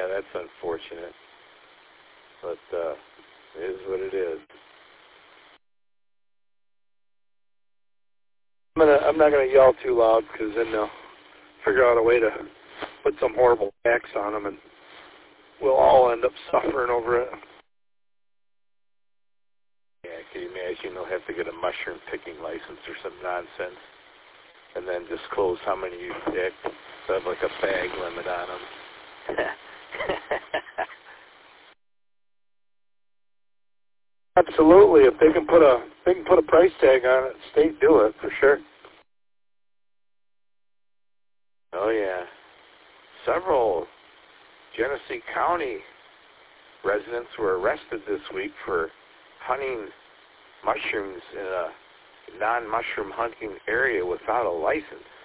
Yeah, that's unfortunate. But it is what it is. I'm not gonna yell too loud because then they'll figure out a way to put some horrible tax on them, and we'll all end up suffering over it. Yeah, can you imagine they'll have to get a mushroom picking license or some nonsense, and then disclose how many you picked. So have like a bag limit on them. Absolutely, if they can put a price tag on it, state do it for sure. Oh yeah, several Genesee County residents were arrested this week for hunting mushrooms in a non-mushroom hunting area without a license.